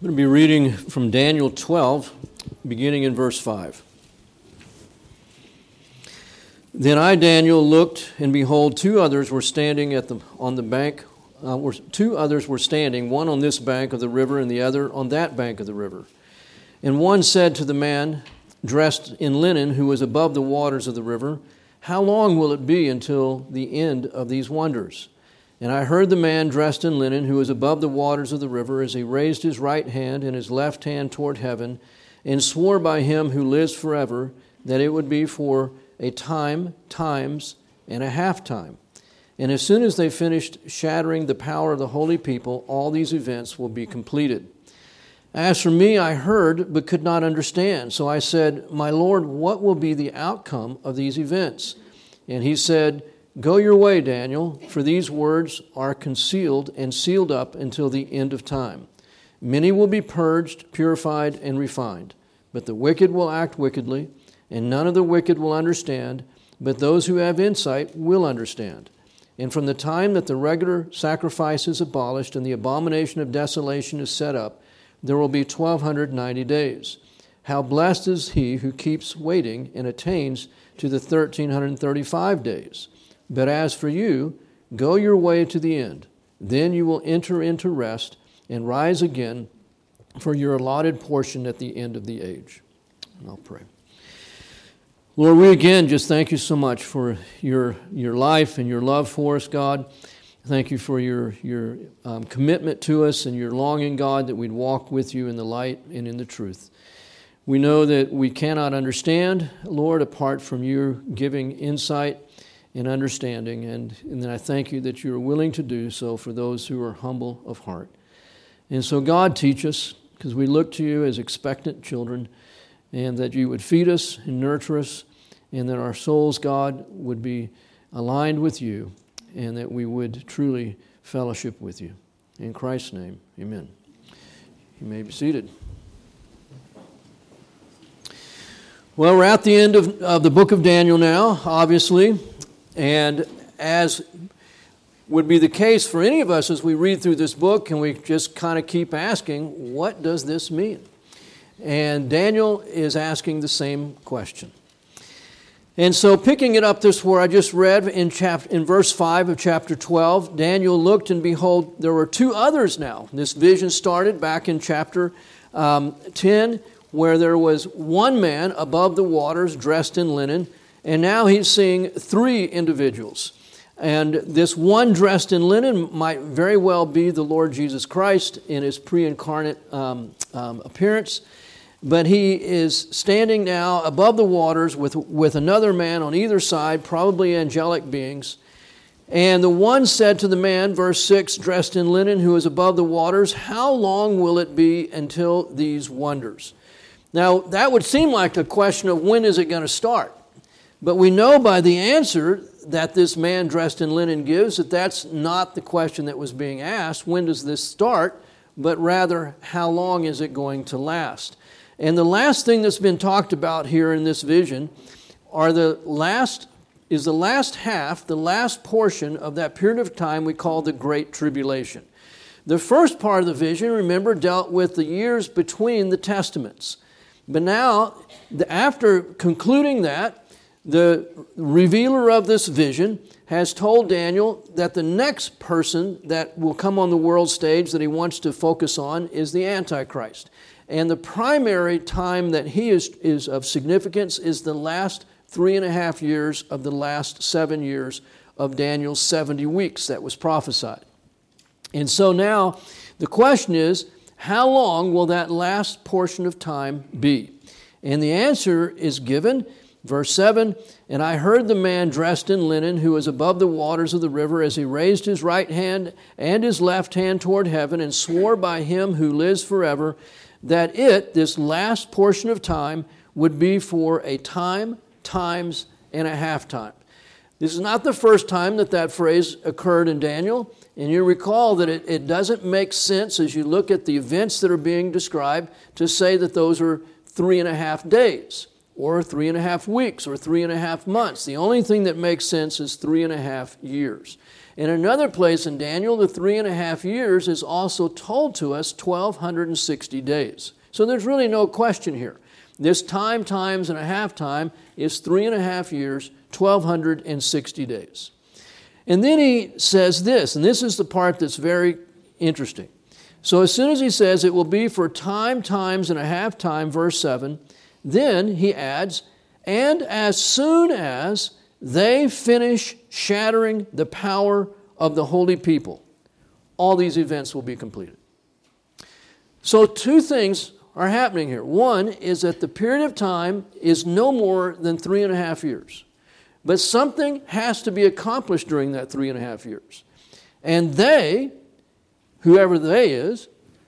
I'm going to be reading from Daniel 12, beginning in verse 5. Then I, Daniel, looked, and behold, two others were standing on the bank. Two others were standing, one on this bank of the river and the other on that bank of the river. And one said to the man dressed in linen who was above the waters of the river, "How long will it be until the end of these wonders?" And I heard the man dressed in linen who was above the waters of the river as he raised his right hand and his left hand toward heaven and swore by him who lives forever that it would be for a time, times, and a half time. And as soon as they finished shattering the power of the holy people, all these events will be completed. As for me, I heard but could not understand. So I said, "My Lord, what will be the outcome of these events?" And he said, "Go your way, Daniel, for these words are concealed and sealed up until the end of time. Many will be purged, purified, and refined. But the wicked will act wickedly, and none of the wicked will understand, but those who have insight will understand. And from the time that the regular sacrifice is abolished and the abomination of desolation is set up, there will be 1,290 days. How blessed is he who keeps waiting and attains to the 1,335 days. But as for you, go your way to the end. Then you will enter into rest and rise again for your allotted portion at the end of the age." And I'll pray. Lord, we again just thank you so much for your life and your love for us, God. Thank you for your commitment to us and your longing, God, that we'd walk with you in the light and in the truth. We know that we cannot understand, Lord, apart from you giving insight and understanding, and then I thank you that you are willing to do so for those who are humble of heart. And so, God, teach us, because we look to you as expectant children, and that you would feed us and nurture us, and that our souls, God, would be aligned with you, and that we would truly fellowship with you. In Christ's name, amen. You may be seated. Well, we're at the end of the book of Daniel now, obviously. And as would be the case for any of us as we read through this book, and we just kind of keep asking, what does this mean? And Daniel is asking the same question. And so picking it up this where I just read in verse 5 of chapter 12, Daniel looked and behold, there were two others now. This vision started back in chapter 10, where there was one man above the waters dressed in linen, and now he's seeing three individuals. And this one dressed in linen might very well be the Lord Jesus Christ in his pre-incarnate appearance. But he is standing now above the waters with another man on either side, probably angelic beings. And the one said to the man, verse 6, dressed in linen, who is above the waters, "How long will it be until these wonders?" Now, that would seem like a question of when is it going to start? But we know by the answer that this man dressed in linen gives that that's not the question that was being asked. When does this start? But rather, how long is it going to last? And the last thing that's been talked about here in this vision is the last half, the last portion of that period of time we call the Great Tribulation. The first part of the vision, remember, dealt with the years between the testaments. But now, after concluding that, the revealer of this vision has told Daniel that the next person that will come on the world stage that he wants to focus on is the Antichrist. And the primary time that he is of significance is the last 3.5 years of the last 7 years of Daniel's 70 weeks that was prophesied. And so now the question is, how long will that last portion of time be? And the answer is given. Verse 7, "And I heard the man dressed in linen who was above the waters of the river as he raised his right hand and his left hand toward heaven and swore by him who lives forever that this last portion of time, would be for a time, times, and a half time." This is not the first time that phrase occurred in Daniel. And you recall that it doesn't make sense as you look at the events that are being described to say that those are 3.5 days. Or 3.5 weeks, or 3.5 months. The only thing that makes sense is 3.5 years. In another place in Daniel, the 3.5 years is also told to us 1,260 days. So there's really no question here. This time times and a half time is 3.5 years, 1,260 days. And then he says this, and this is the part that's very interesting. So as soon as he says it will be for time times and a half time, verse 7, then he adds, and as soon as they finish shattering the power of the holy people, all these events will be completed. So two things are happening here. One is that the period of time is no more than 3.5 years. But something has to be accomplished during that 3.5 years. And they, whoever they is,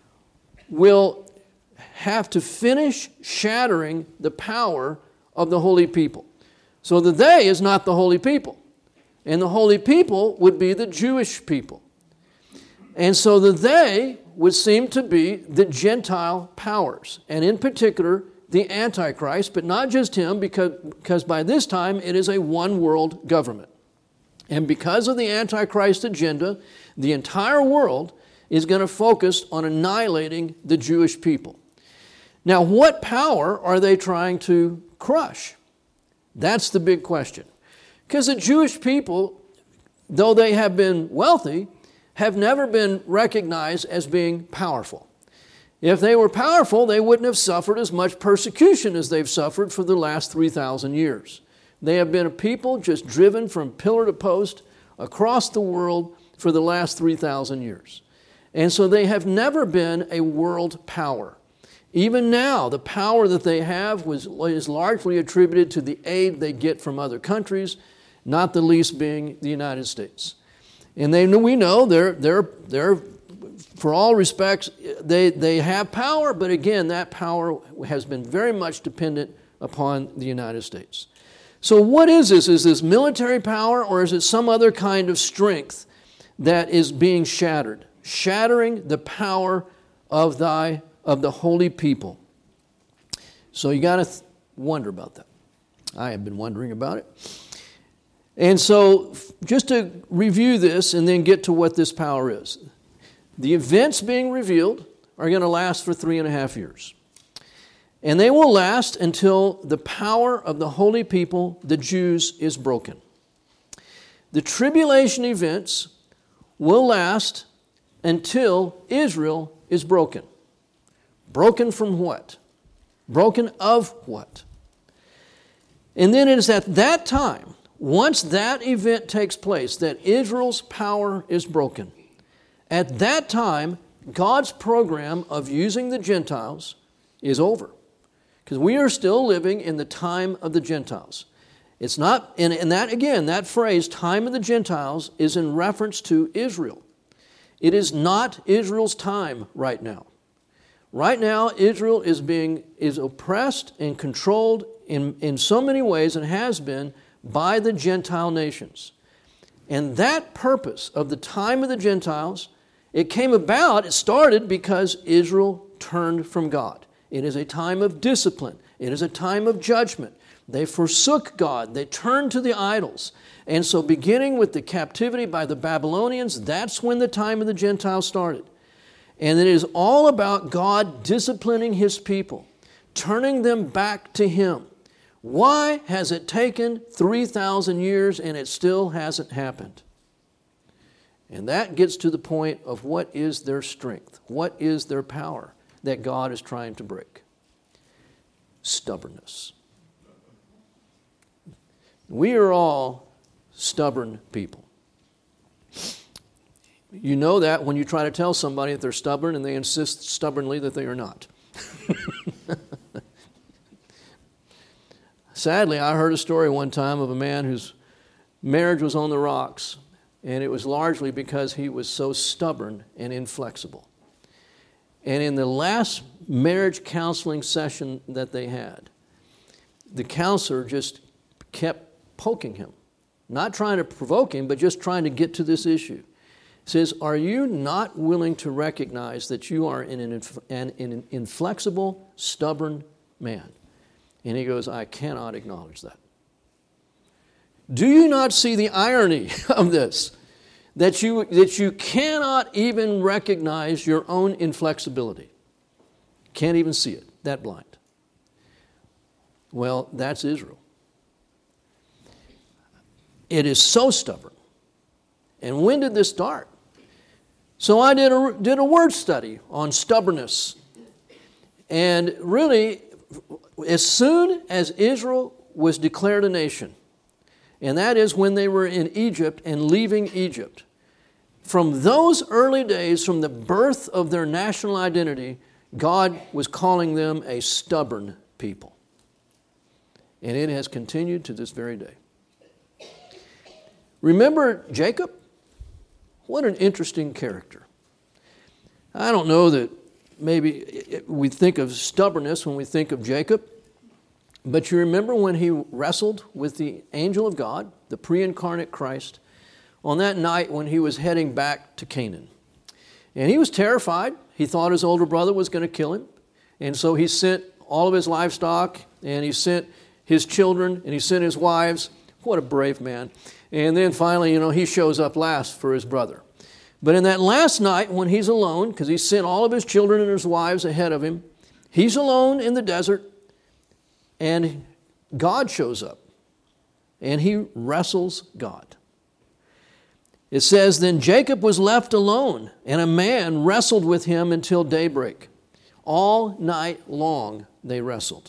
will have to finish shattering the power of the holy people. So the they is not the holy people. And the holy people would be the Jewish people. And so the they would seem to be the Gentile powers. And in particular, the Antichrist, but not just him, because by this time it is a one-world government. And because of the Antichrist agenda, the entire world is going to focus on annihilating the Jewish people. Now, what power are they trying to crush? That's the big question. Because the Jewish people, though they have been wealthy, have never been recognized as being powerful. If they were powerful, they wouldn't have suffered as much persecution as they've suffered for the last 3,000 years. They have been a people just driven from pillar to post across the world for the last 3,000 years. And so they have never been a world power. Even now, the power that they have is largely attributed to the aid they get from other countries, not the least being the United States. And we know they're for all respects, they have power, but again, that power has been very much dependent upon the United States. So what is this? Is this military power, or is it some other kind of strength that is being shattered? Shattering the power of the holy people. So you got to wonder about that. I have been wondering about it. And so just to review this and then get to what this power is. The events being revealed are going to last for 3.5 years. And they will last until the power of the holy people, the Jews, is broken. The tribulation events will last until Israel is broken. Broken from what? Broken of what? And then it is at that time, once that event takes place, that Israel's power is broken. At that time, God's program of using the Gentiles is over. Because we are still living in the time of the Gentiles. It's not, and that again, that phrase, time of the Gentiles, is in reference to Israel. It is not Israel's time right now. Right now, Israel is oppressed and controlled in so many ways, and has been, by the Gentile nations. And that purpose of the time of the Gentiles, it started because Israel turned from God. It is a time of discipline. It is a time of judgment. They forsook God. They turned to the idols. And so beginning with the captivity by the Babylonians, that's when the time of the Gentiles started. And it is all about God disciplining His people, turning them back to Him. Why has it taken 3,000 years and it still hasn't happened? And that gets to the point of what is their strength? What is their power that God is trying to break? Stubbornness. We are all stubborn people. You know that when you try to tell somebody that they're stubborn and they insist stubbornly that they are not. Sadly, I heard a story one time of a man whose marriage was on the rocks, and it was largely because he was so stubborn and inflexible. And in the last marriage counseling session that they had, the counselor just kept poking him, not trying to provoke him, but just trying to get to this issue. He says, are you not willing to recognize that you are an inflexible, stubborn man? And he goes, I cannot acknowledge that. Do you not see the irony of this? that you cannot even recognize your own inflexibility. Can't even see it, that blind. Well, that's Israel. It is so stubborn. And when did this start? So I did a word study on stubbornness. And really, as soon as Israel was declared a nation, and that is when they were in Egypt and leaving Egypt, from those early days, from the birth of their national identity, God was calling them a stubborn people. And it has continued to this very day. Remember Jacob? What an interesting character. I don't know that maybe we think of stubbornness when we think of Jacob, but you remember when he wrestled with the angel of God, the pre-incarnate Christ, on that night when he was heading back to Canaan. And he was terrified. He thought his older brother was going to kill him. And so he sent all of his livestock, and he sent his children, and he sent his wives. What a brave man. And then finally, he shows up last for his brother. But in that last night when he's alone, because he sent all of his children and his wives ahead of him, he's alone in the desert, and God shows up, and he wrestles God. It says, then Jacob was left alone, and a man wrestled with him until daybreak. All night long they wrestled.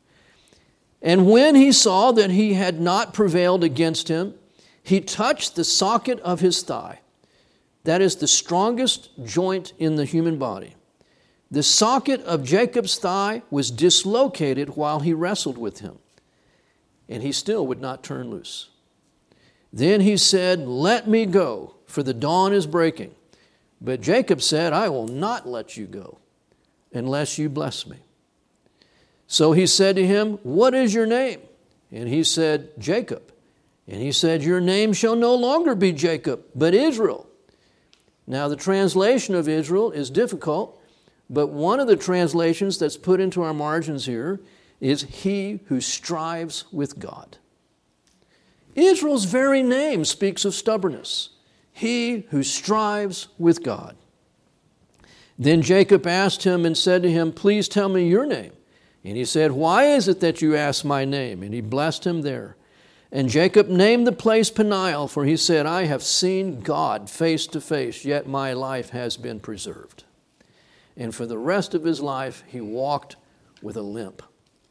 And when he saw that he had not prevailed against him, he touched the socket of his thigh. That is the strongest joint in the human body. The socket of Jacob's thigh was dislocated while he wrestled with him, and he still would not turn loose. Then he said, let me go, for the dawn is breaking. But Jacob said, I will not let you go unless you bless me. So he said to him, what is your name? And he said, Jacob. And he said, your name shall no longer be Jacob, but Israel. Now the translation of Israel is difficult, but one of the translations that's put into our margins here is he who strives with God. Israel's very name speaks of stubbornness. He who strives with God. Then Jacob asked him and said to him, please tell me your name. And he said, why is it that you ask my name? And he blessed him there. And Jacob named the place Peniel, for he said, I have seen God face to face, yet my life has been preserved. And for the rest of his life, he walked with a limp.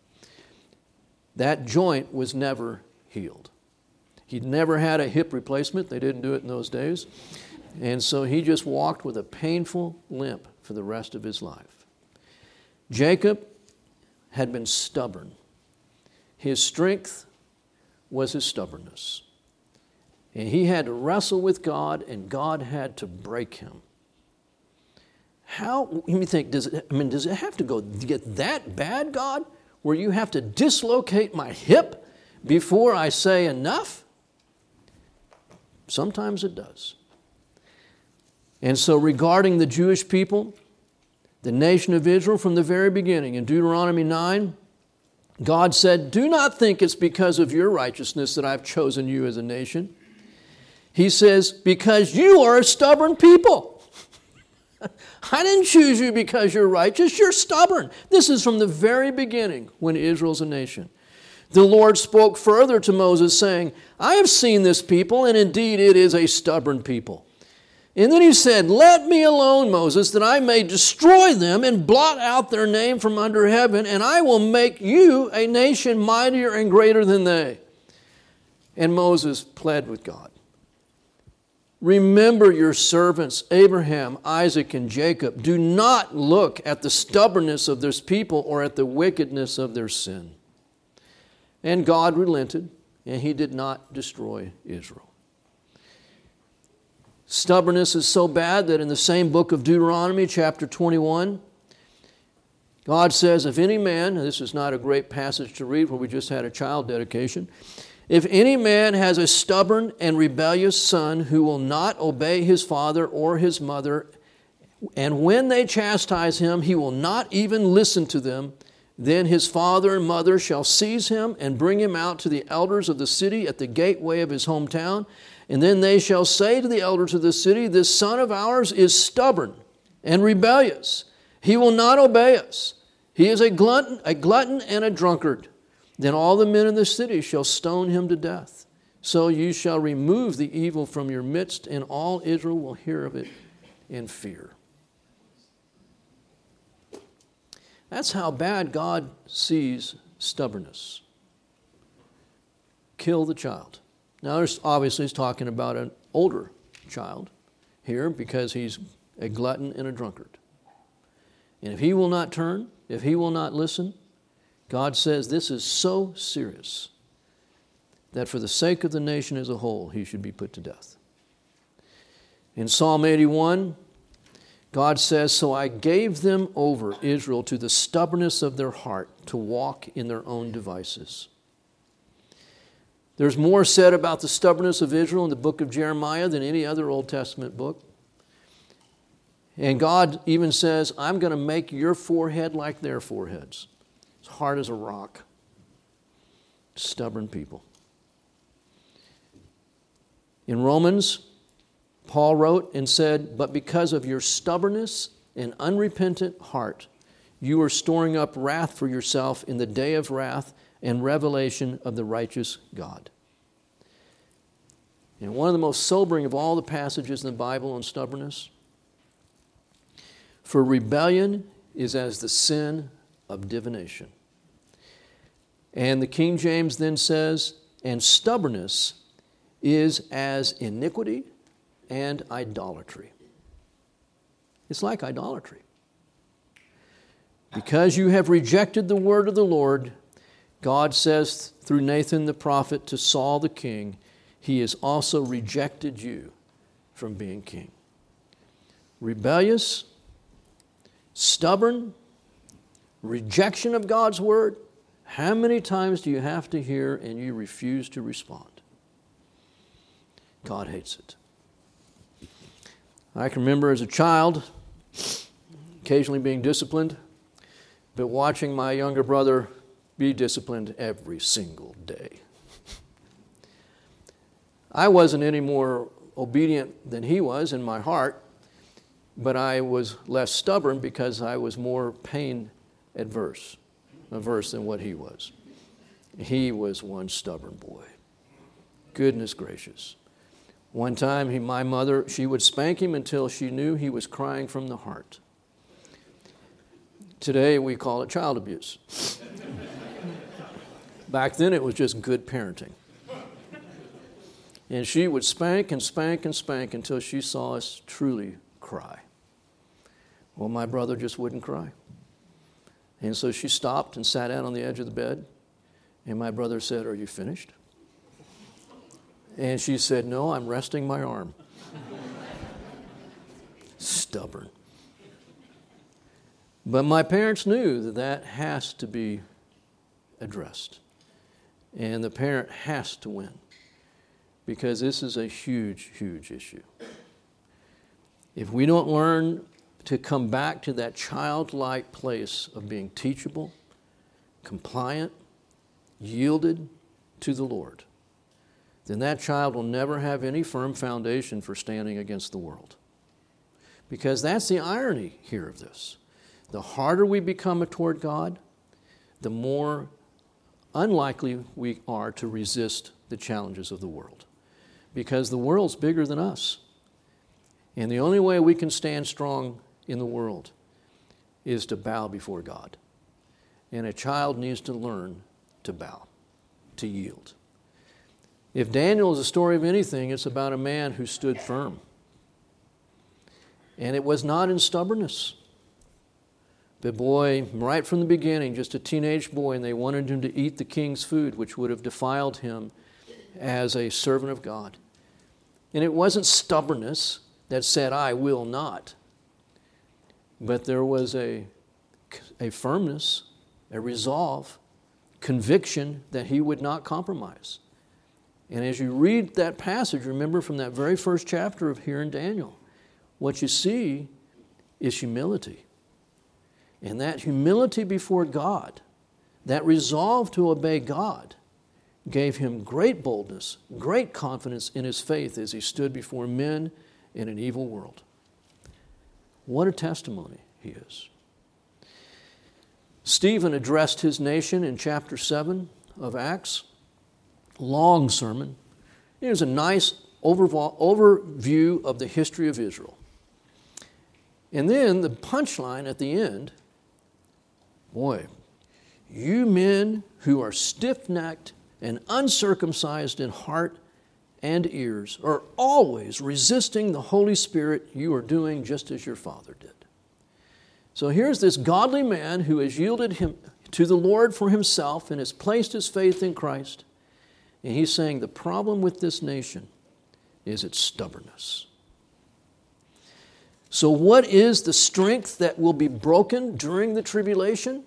That joint was never healed. He'd never had a hip replacement. They didn't do it in those days. And so he just walked with a painful limp for the rest of his life. Jacob had been stubborn. His strength was his stubbornness. And he had to wrestle with God, and God had to break him. How, you think, does it have to get that bad, God, where you have to dislocate my hip before I say enough? Sometimes it does. And so regarding the Jewish people, the nation of Israel from the very beginning, in Deuteronomy 9, God said, do not think it's because of your righteousness that I've chosen you as a nation. He says, because you are a stubborn people. I didn't choose you because you're righteous, you're stubborn. This is from the very beginning when Israel's a nation. The Lord spoke further to Moses saying, I have seen this people, and indeed it is a stubborn people. And then he said, let me alone, Moses, that I may destroy them and blot out their name from under heaven, and I will make you a nation mightier and greater than they. And Moses pled with God. Remember your servants, Abraham, Isaac, and Jacob. Do not look at the stubbornness of this people or at the wickedness of their sin. And God relented, and he did not destroy Israel. Stubbornness is so bad that in the same book of Deuteronomy, chapter 21, God says, if any man, and this is not a great passage to read where we just had a child dedication, if any man has a stubborn and rebellious son who will not obey his father or his mother, and when they chastise him, he will not even listen to them, then his father and mother shall seize him and bring him out to the elders of the city at the gateway of his hometown, And then they shall say to the elders of the city, this son of ours is stubborn and rebellious. He will not obey us. He is a glutton and a drunkard. Then all the men of the city shall stone him to death. So you shall remove the evil from your midst, and all Israel will hear of it in fear. That's how bad God sees stubbornness. Kill the child. Now, there's obviously he's talking about an older child here because he's a glutton and a drunkard. And if he will not turn, if he will not listen, God says this is so serious that for the sake of the nation as a whole, he should be put to death. In Psalm 81, God says, so I gave them over, Israel, to the stubbornness of their heart to walk in their own devices. There's more said about the stubbornness of Israel in the book of Jeremiah than any other Old Testament book. And God even says, I'm going to make your forehead like their foreheads. As hard as a rock. Stubborn people. In Romans, Paul wrote and said, but because of your stubbornness and unrepentant heart, you are storing up wrath for yourself in the day of wrath and revelation of the righteous God. And one of the most sobering of all the passages in the Bible on stubbornness, for rebellion is as the sin of divination. And the King James then says, and stubbornness is as iniquity and idolatry. It's like idolatry. Because you have rejected the word of the Lord, God says through Nathan the prophet to Saul the king, he has also rejected you from being king. Rebellious, stubborn, rejection of God's word. How many times do you have to hear and you refuse to respond? God hates it. I can remember as a child occasionally being disciplined, but watching my younger brother be disciplined every single day. I wasn't any more obedient than he was in my heart, but I was less stubborn because I was more pain averse than what he was. He was one stubborn boy. Goodness gracious. One time, my mother, she would spank him until she knew he was crying from the heart. Today, we call it child abuse. Back then, it was just good parenting. And she would spank and spank and spank until she saw us truly cry. Well, my brother just wouldn't cry. And so she stopped and sat down on the edge of the bed. And my brother said, "Are you finished?" And she said, "No, I'm resting my arm." Stubborn. But my parents knew that that has to be addressed. And the parent has to win. Because this is a huge, huge issue. If we don't learn to come back to that childlike place of being teachable, compliant, yielded to the Lord, then that child will never have any firm foundation for standing against the world. Because that's the irony here of this. The harder we become toward God, the more unlikely we are to resist the challenges of the world. Because the world's bigger than us. And the only way we can stand strong in the world is to bow before God. And a child needs to learn to bow, to yield. If Daniel is a story of anything, it's about a man who stood firm. And it was not in stubbornness. The boy, right from the beginning, just a teenage boy, and they wanted him to eat the king's food, which would have defiled him as a servant of God. And it wasn't stubbornness that said, "I will not." But there was a firmness, a resolve, conviction that he would not compromise. And as you read that passage, remember from that very first chapter of here in Daniel, what you see is humility. And that humility before God, that resolve to obey God, gave him great boldness, great confidence in his faith as he stood before men in an evil world. What a testimony he is. Stephen addressed his nation in chapter 7 of Acts. Long sermon. Here's a nice overview of the history of Israel. And then the punchline at the end, boy, you men who are stiff-necked and uncircumcised in heart and ears are always resisting the Holy Spirit. You are doing just as your father did. So here's this godly man who has yielded him to the Lord for himself and has placed his faith in Christ. And he's saying the problem with this nation is its stubbornness. So what is the strength that will be broken during the tribulation?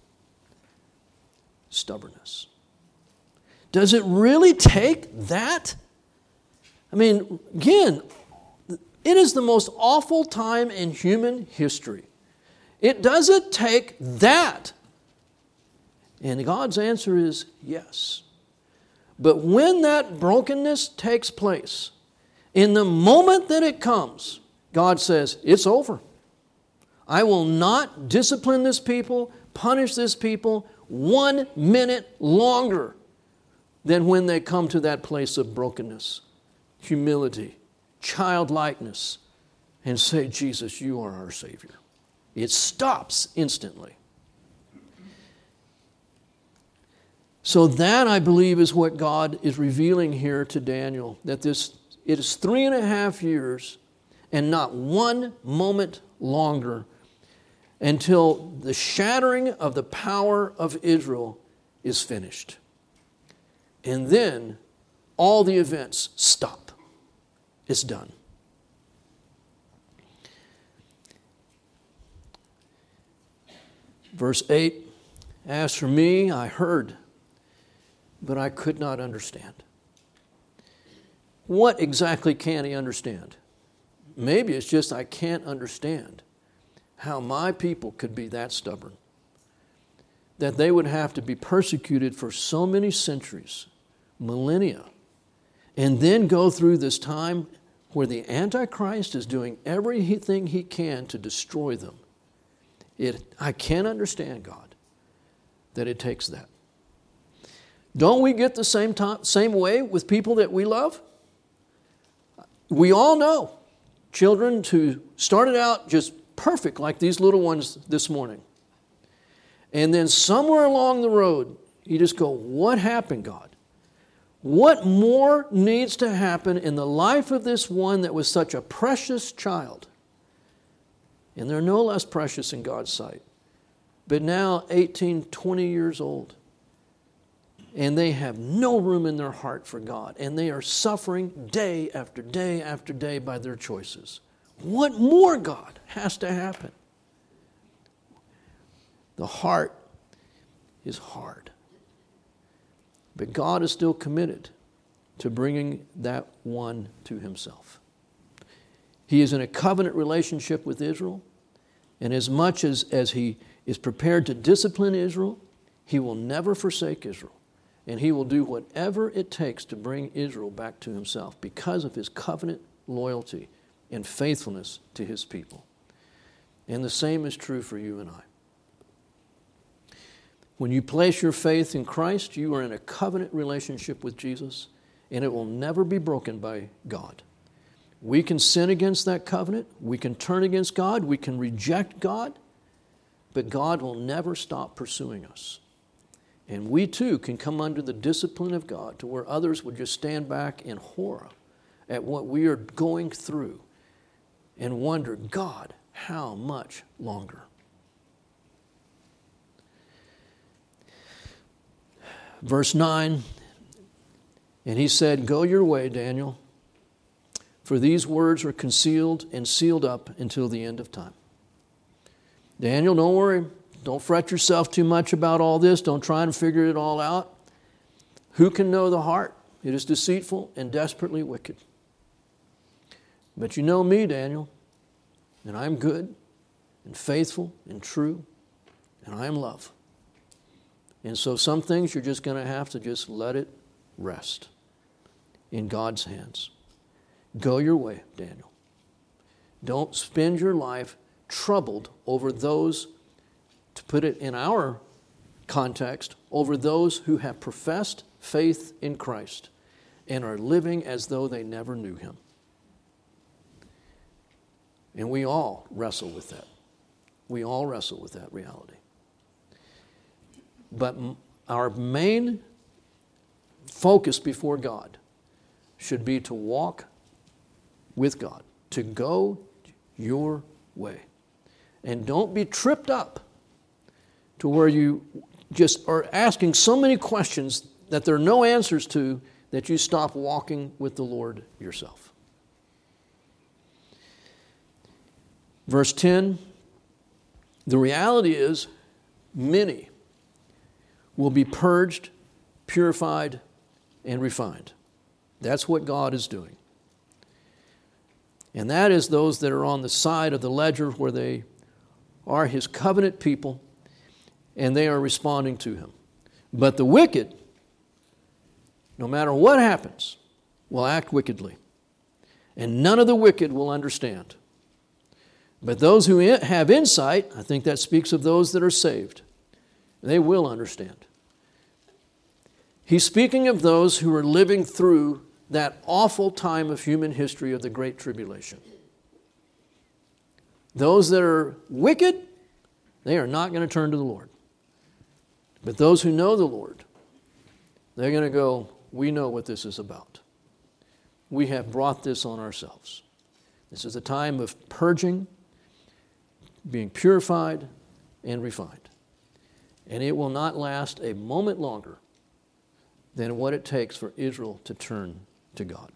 Stubbornness. Does it really take that? I mean, again, it is the most awful time in human history. It doesn't take that. And God's answer is yes. But when that brokenness takes place, in the moment that it comes, God says, it's over. I will not discipline this people, punish this people 1 minute longer than when they come to that place of brokenness, humility, childlikeness, and say, Jesus, you are our Savior. It stops instantly. So that, I believe, is what God is revealing here to Daniel, that it is 3.5 years and not 1 moment longer until the shattering of the power of Israel is finished. And then all the events stop. It's done. Verse 8, as for me, I heard, but I could not understand. What exactly can't he understand? Maybe it's just I can't understand how my people could be that stubborn, that they would have to be persecuted for so many centuries, millennia, and then go through this time where the Antichrist is doing everything he can to destroy them. I can't understand, God, that it takes that. Don't we get the same way with people that we love? We all know children who started out just perfect, like these little ones this morning. And then somewhere along the road, you just go, what happened, God? What more needs to happen in the life of this one that was such a precious child? And they're no less precious in God's sight. But now 18, 20 years old. And they have no room in their heart for God. And they are suffering day after day after day by their choices. What more, God, has to happen? The heart is hard. But God is still committed to bringing that one to himself. He is in a covenant relationship with Israel. And as much as he is prepared to discipline Israel, he will never forsake Israel. And he will do whatever it takes to bring Israel back to himself because of his covenant loyalty and faithfulness to his people. And the same is true for you and I. When you place your faith in Christ, you are in a covenant relationship with Jesus, and it will never be broken by God. We can sin against that covenant. We can turn against God. We can reject God. But God will never stop pursuing us. And we too can come under the discipline of God to where others would just stand back in horror at what we are going through and wonder, God, how much longer? Verse 9, and he said, go your way, Daniel, for these words are concealed and sealed up until the end of time. Daniel, don't worry. Don't fret yourself too much about all this. Don't try and figure it all out. Who can know the heart? It is deceitful and desperately wicked. But you know me, Daniel, and I'm good and faithful and true, and I am love. And so some things you're just going to have to just let it rest in God's hands. Go your way, Daniel. Don't spend your life troubled over those, to put it in our context, over those who have professed faith in Christ and are living as though they never knew Him. And we all wrestle with that. We all wrestle with that reality. But our main focus before God should be to walk with God, to go your way. And don't be tripped up to where you just are asking so many questions that there are no answers to, that you stop walking with the Lord yourself. Verse 10, the reality is many will be purged, purified, and refined. That's what God is doing. And that is those that are on the side of the ledger where they are His covenant people and they are responding to Him. But the wicked, no matter what happens, will act wickedly. And none of the wicked will understand. But those who have insight, I think that speaks of those that are saved, they will understand. He's speaking of those who are living through that awful time of human history of the Great Tribulation. Those that are wicked, they are not going to turn to the Lord. But those who know the Lord, they're going to go, we know what this is about. We have brought this on ourselves. This is a time of purging, being purified, and refined. And it will not last a moment longer than what it takes for Israel to turn to God.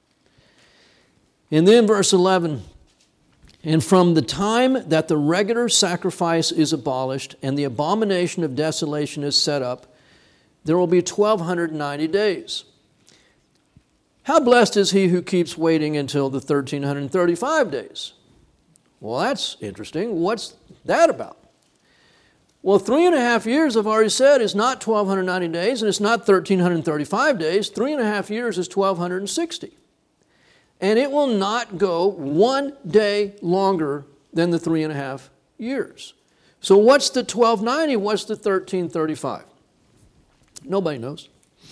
And then verse 11, and from the time that the regular sacrifice is abolished and the abomination of desolation is set up, there will be 1,290 days. How blessed is he who keeps waiting until the 1,335 days? Well, that's interesting. What's that about? Well, 3.5 years, I've already said, is not 1,290 days, and it's not 1,335 days. 3.5 years is 1,260. And it will not go 1 day longer than the 3.5 years. So what's the 1,290? What's the 1,335? Nobody knows.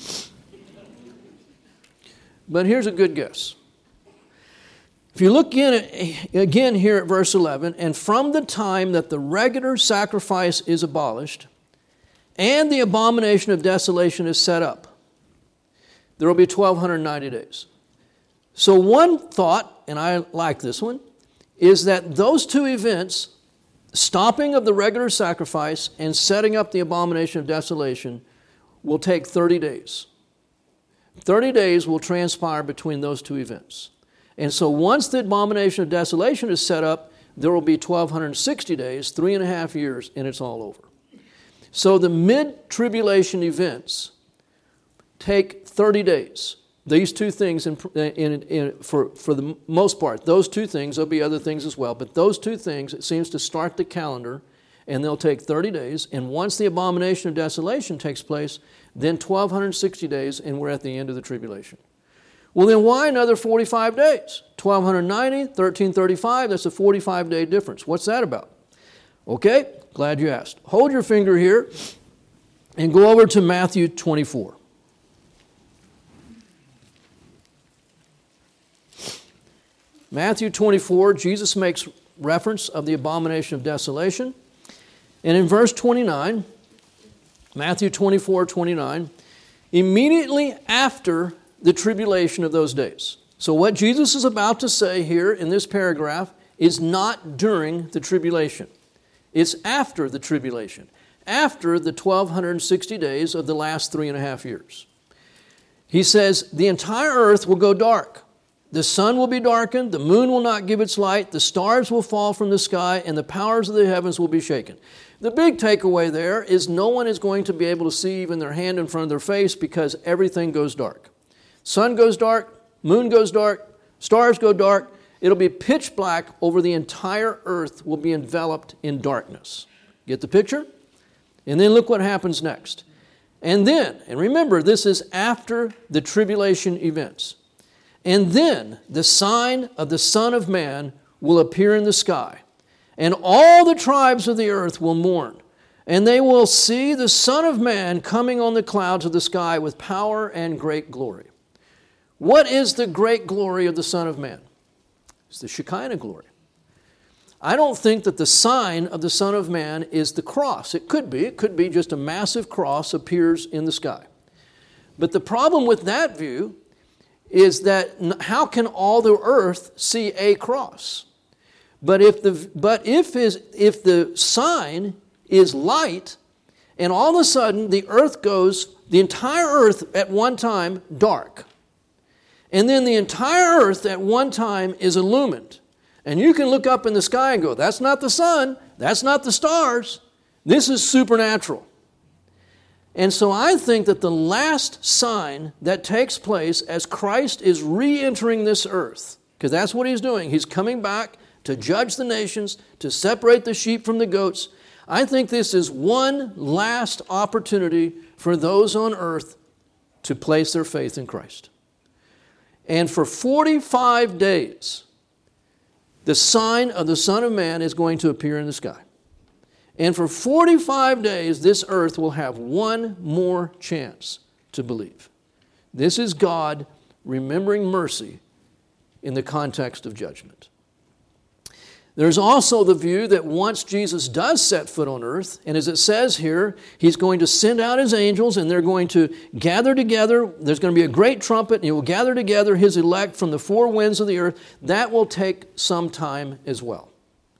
But here's a good guess. If you look again here at verse 11, and from the time that the regular sacrifice is abolished and the abomination of desolation is set up, there will be 1,290 days. So one thought, and I like this one, is that those two events, stopping of the regular sacrifice and setting up the abomination of desolation, will take 30 days. 30 days will transpire between those two events. And so once the abomination of desolation is set up, there will be 1,260 days, 3.5 years, and it's all over. So the mid-tribulation events take 30 days. These two things, for the most part, those two things, there'll be other things as well, but those two things, it seems to start the calendar, and they'll take 30 days. And once the abomination of desolation takes place, then 1,260 days, and we're at the end of the tribulation. Well, then why another 45 days? 1,290, 1,335, that's a 45-day difference. What's that about? Okay, glad you asked. Hold your finger here and go over to Matthew 24. Matthew 24, Jesus makes reference of the abomination of desolation. And in verse 29, Matthew 24, 29, immediately after the tribulation of those days. So what Jesus is about to say here in this paragraph is not during the tribulation. It's after the tribulation, after the 1,260 days of the last 3.5 years. He says, the entire earth will go dark. The sun will be darkened, the moon will not give its light, the stars will fall from the sky, and the powers of the heavens will be shaken. The big takeaway there is no one is going to be able to see even their hand in front of their face because everything goes dark. Sun goes dark, moon goes dark, stars go dark. It'll be pitch black over the entire earth will be enveloped in darkness. Get the picture? And then look what happens next. And then, and remember, this is after the tribulation events. And then the sign of the Son of Man will appear in the sky, and all the tribes of the earth will mourn, and they will see the Son of Man coming on the clouds of the sky with power and great glory. What is the great glory of the Son of Man? It's the Shekinah glory. I don't think that the sign of the Son of Man is the cross. It could be. It could be just a massive cross appears in the sky. But the problem with that view is that how can all the earth see a cross? But if the sign is light, and all of a sudden the entire earth at one time dark, and then the entire earth at one time is illumined, and you can look up in the sky and go, that's not the sun, that's not the stars, this is supernatural. And so I think that the last sign that takes place as Christ is re-entering this earth, because that's what he's doing, he's coming back to judge the nations, to separate the sheep from the goats. I think this is one last opportunity for those on earth to place their faith in Christ. And for 45 days, the sign of the Son of Man is going to appear in the sky. And for 45 days, this earth will have one more chance to believe. This is God remembering mercy in the context of judgment. There's also the view that once Jesus does set foot on earth, and as it says here, he's going to send out his angels and they're going to gather together. There's going to be a great trumpet and he will gather together his elect from the four winds of the earth. That will take some time as well.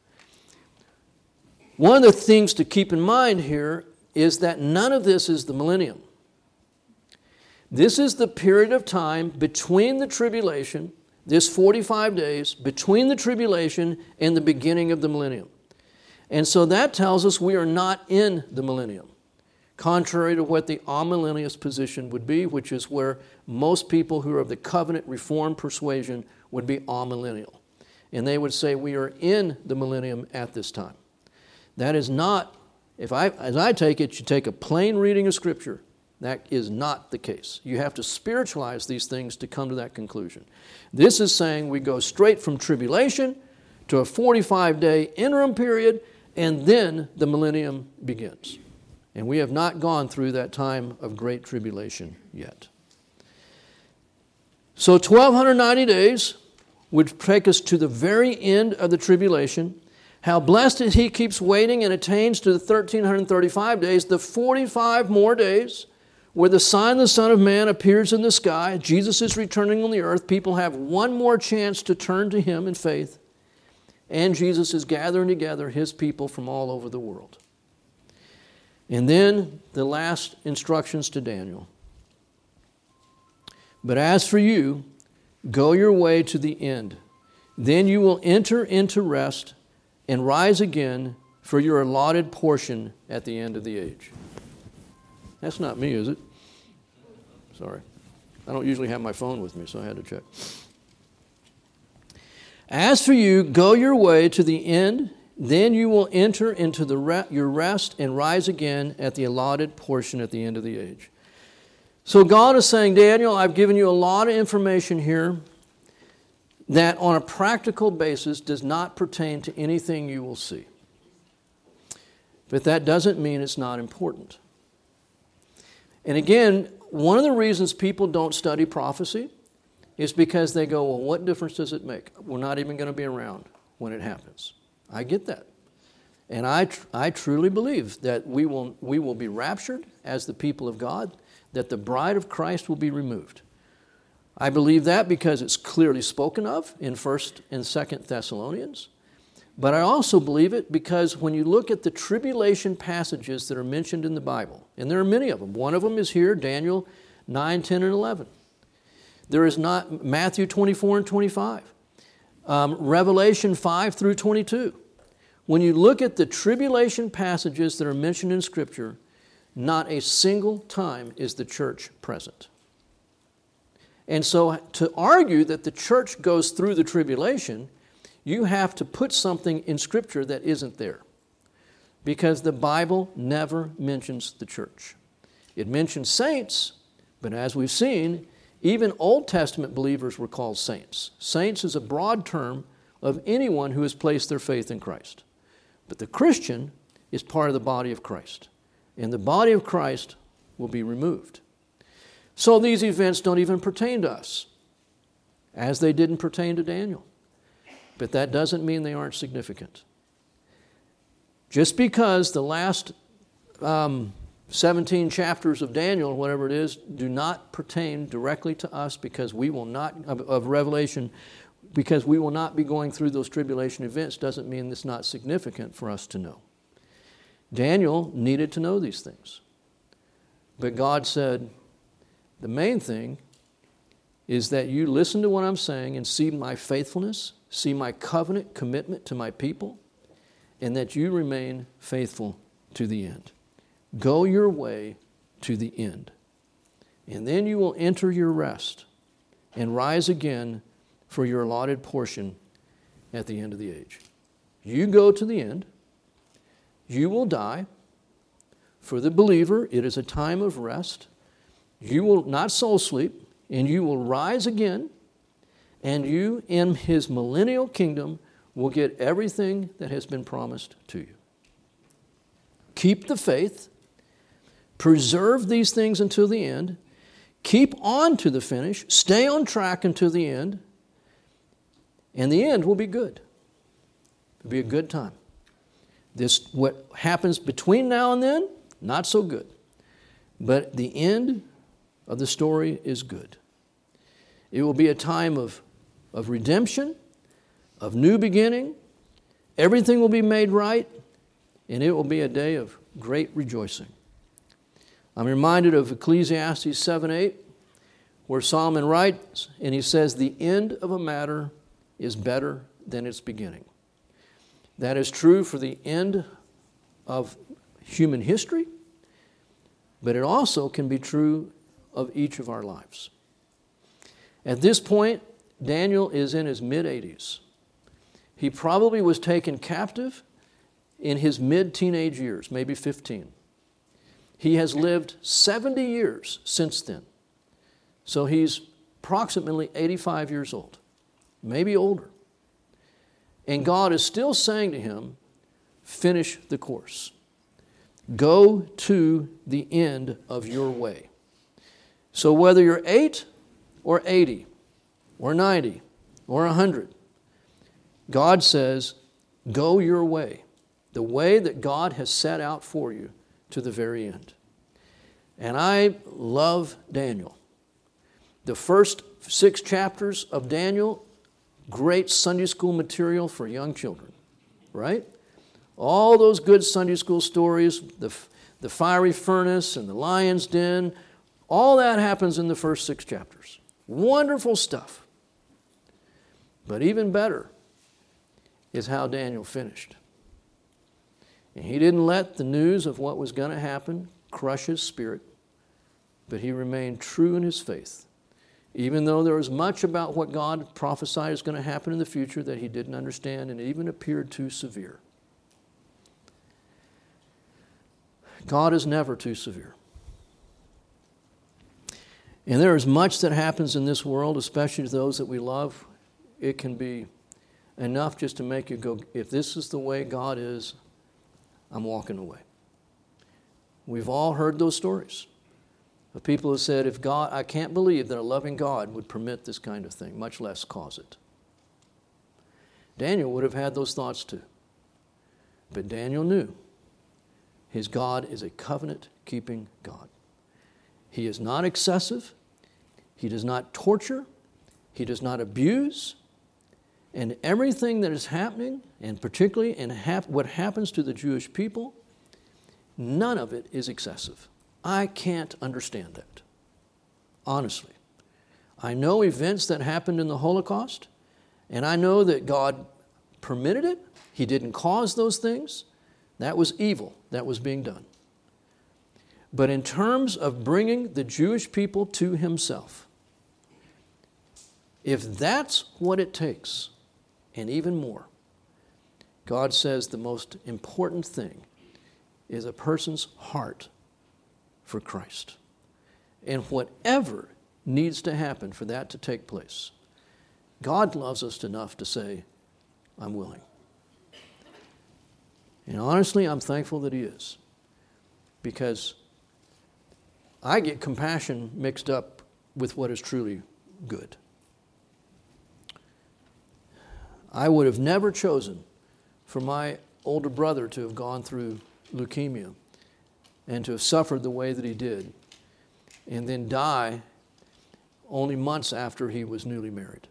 One of the things to keep in mind here is that none of this is the millennium. This is the period of time between the tribulation, this 45 days, between the tribulation and the beginning of the millennium. And so that tells us we are not in the millennium, contrary to what the amillennialist position would be, which is where most people who are of the covenant reform persuasion would be amillennial. And they would say we are in the millennium at this time. That is not, as I take it, you take a plain reading of Scripture. That is not the case. You have to spiritualize these things to come to that conclusion. This is saying we go straight from tribulation to a 45-day interim period, and then the millennium begins. And we have not gone through that time of great tribulation yet. So 1,290 days would take us to the very end of the tribulation. How blessed is he keeps waiting and attains to the 1,335 days, the 45 more days, where the sign of the Son of Man appears in the sky. Jesus is returning on the earth. People have one more chance to turn to him in faith. And Jesus is gathering together his people from all over the world. And then the last instructions to Daniel. But as for you, go your way to the end. Then you will enter into rest and rise again for your allotted portion at the end of the age. That's not me, is it? Sorry. I don't usually have my phone with me, so I had to check. As for you, go your way to the end, then you will enter into your rest and rise again at the allotted portion at the end of the age. So God is saying, Daniel, I've given you a lot of information here that on a practical basis does not pertain to anything you will see. But that doesn't mean it's not important. And again, one of the reasons people don't study prophecy is because they go, well, what difference does it make? We're not even going to be around when it happens. I get that. And I truly believe that we will be raptured as the people of God, that the bride of Christ will be removed. I believe that because it's clearly spoken of in 1st and 2nd Thessalonians. But I also believe it because when you look at the tribulation passages that are mentioned in the Bible, and there are many of them. One of them is here, Daniel 9, 10, and 11. There is not Matthew 24 and 25. Revelation 5 through 22. When you look at the tribulation passages that are mentioned in Scripture, not a single time is the church present. And so to argue that the church goes through the tribulation, you have to put something in Scripture that isn't there. Because the Bible never mentions the church. It mentions saints, but as we've seen, even Old Testament believers were called saints. Saints is a broad term of anyone who has placed their faith in Christ. But the Christian is part of the body of Christ, and the body of Christ will be removed. So these events don't even pertain to us, as they didn't pertain to Daniel. But that doesn't mean they aren't significant. Just because the last 17 chapters of Daniel, whatever it is, do not pertain directly to us because we will not, of Revelation, because we will not be going through those tribulation events, doesn't mean it's not significant for us to know. Daniel needed to know these things. But God said, the main thing is that you listen to what I'm saying and see my faithfulness, see my covenant commitment to my people, and that you remain faithful to the end. Go your way to the end. And then you will enter your rest and rise again for your allotted portion at the end of the age. You go to the end. You will die. For the believer, it is a time of rest. You will not soul sleep, and you will rise again, and you, in his millennial kingdom, will get everything that has been promised to you. Keep the faith. Preserve these things until the end. Keep on to the finish. Stay on track until the end. And the end will be good. It'll be a good time. What happens between now and then, not so good. But the end of the story is good. It will be a time of redemption, of new beginning. Everything will be made right, and it will be a day of great rejoicing. I'm reminded of Ecclesiastes 7:8, where Solomon writes, and he says, the end of a matter is better than its beginning. That is true for the end of human history, but it also can be true of each of our lives. At this point, Daniel is in his mid-80s. He probably was taken captive in his mid-teenage years, maybe 15. He has lived 70 years since then. So he's approximately 85 years old, maybe older. And God is still saying to him, finish the course. Go to the end of your way. So whether you're 8 or 80 or 90 or 100, God says, go your way, the way that God has set out for you to the very end. And I love Daniel. The first 6 chapters of Daniel, great Sunday school material for young children, right? All those good Sunday school stories, the fiery furnace and the lion's den, all that happens in the first 6 chapters. Wonderful stuff. But even better is how Daniel finished. And he didn't let the news of what was going to happen crush his spirit, but he remained true in his faith. Even though there was much about what God prophesied is going to happen in the future that he didn't understand and it even appeared too severe. God is never too severe. And there is much that happens in this world, especially to those that we love. It can be enough just to make you go, if this is the way God is, I'm walking away. We've all heard those stories of people who said, if God, I can't believe that a loving God would permit this kind of thing, much less cause it. Daniel would have had those thoughts too. But Daniel knew his God is a covenant-keeping God. He is not excessive. He does not torture. He does not abuse. And everything that is happening, and particularly in what happens to the Jewish people, none of it is excessive. I can't understand that, honestly. I know events that happened in the Holocaust, and I know that God permitted it. He didn't cause those things. That was evil that was being done. But in terms of bringing the Jewish people to himself, if that's what it takes, and even more, God says the most important thing is a person's heart for Christ. And whatever needs to happen for that to take place, God loves us enough to say, I'm willing. And honestly, I'm thankful that He is. Because I get compassion mixed up with what is truly good. I would have never chosen for my older brother to have gone through leukemia and to have suffered the way that he did and then die only months after he was newly married.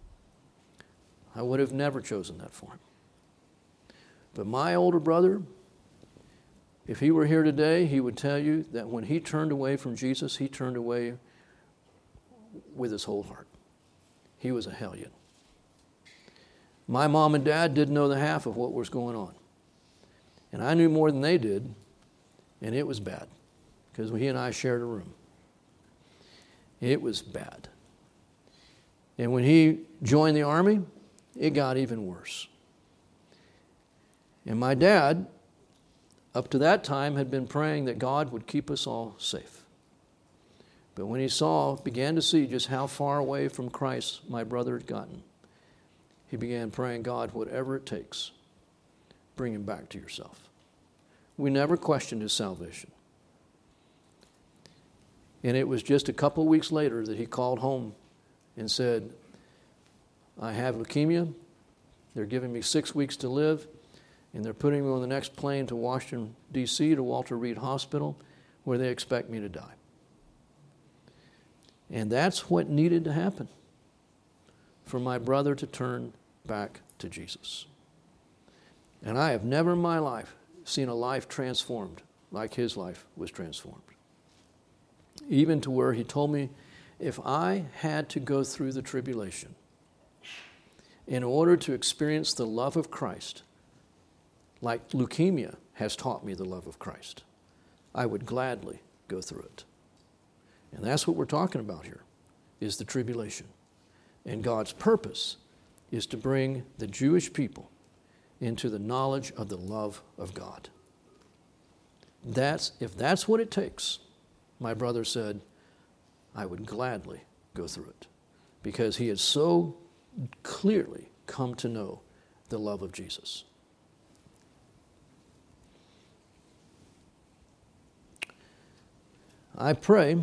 I would have never chosen that for him. But my older brother, if he were here today, he would tell you that when he turned away from Jesus, he turned away with his whole heart. He was a hellion. My mom and dad didn't know the half of what was going on. And I knew more than they did, and it was bad, because he and I shared a room. It was bad. And when he joined the Army, it got even worse. And my dad, up to that time, had been praying that God would keep us all safe. But when he began to see just how far away from Christ my brother had gotten, he began praying, God, whatever it takes, bring him back to yourself. We never questioned his salvation. And it was just a couple of weeks later that he called home and said, I have leukemia. They're giving me 6 weeks to live, and they're putting me on the next plane to Washington, D.C., to Walter Reed Hospital, where they expect me to die. And that's what needed to happen for my brother to turn back to Jesus. And I have never in my life seen a life transformed like his life was transformed. Even to where he told me, if I had to go through the tribulation in order to experience the love of Christ, like leukemia has taught me the love of Christ, I would gladly go through it. And that's what we're talking about here, is the tribulation. And God's purpose is to bring the Jewish people into the knowledge of the love of God. If that's what it takes, my brother said, I would gladly go through it, because he had so clearly come to know the love of Jesus. I pray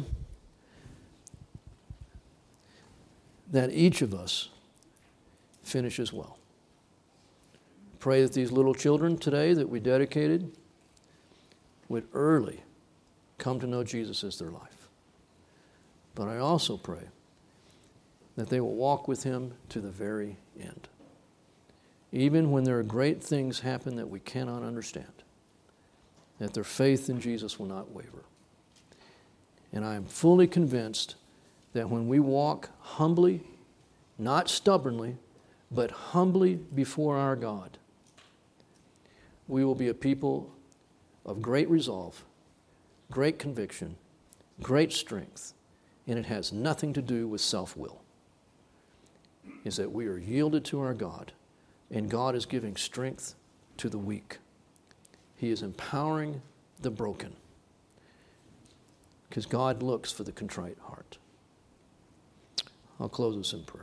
that each of us finishes well. Pray that these little children today that we dedicated would early come to know Jesus as their life. But I also pray that they will walk with him to the very end. Even when there are great things happen that we cannot understand, that their faith in Jesus will not waver. And I am fully convinced that when we walk humbly, not stubbornly, but humbly before our God, we will be a people of great resolve, great conviction, great strength, and it has nothing to do with self-will. Is that we are yielded to our God, and God is giving strength to the weak. He is empowering the broken, because God looks for the contrite heart. I'll close this in prayer.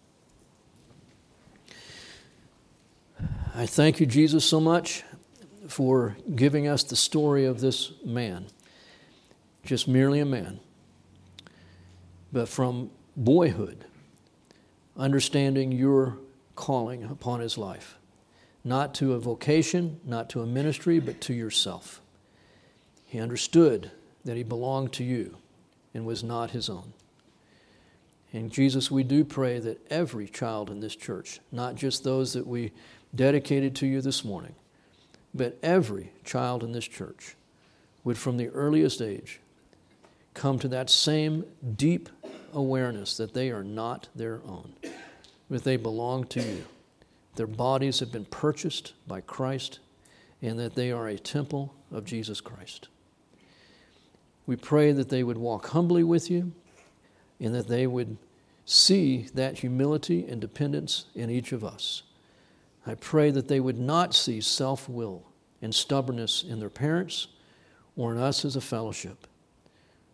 I thank you, Jesus, so much for giving us the story of this man, just merely a man, but from boyhood, understanding your calling upon his life, not to a vocation, not to a ministry, but to yourself. He understood that he belonged to you and was not his own. And Jesus, we do pray that every child in this church, not just those that we dedicated to you this morning, but every child in this church would from the earliest age come to that same deep awareness that they are not their own, but they belong to you. Their bodies have been purchased by Christ, and that they are a temple of Jesus Christ. We pray that they would walk humbly with you, and that they would see that humility and dependence in each of us. I pray that they would not see self-will and stubbornness in their parents or in us as a fellowship,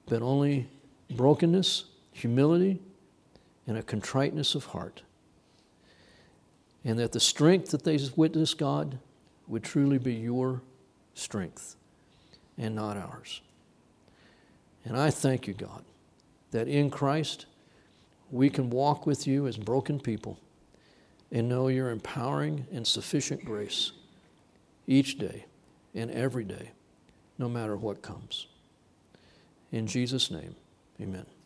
but only brokenness, humility, and a contriteness of heart. And that the strength that they witness, God, would truly be your strength and not ours. And I thank you, God, that in Christ we can walk with you as broken people and know your empowering and sufficient grace each day and every day, no matter what comes. In Jesus' name, amen.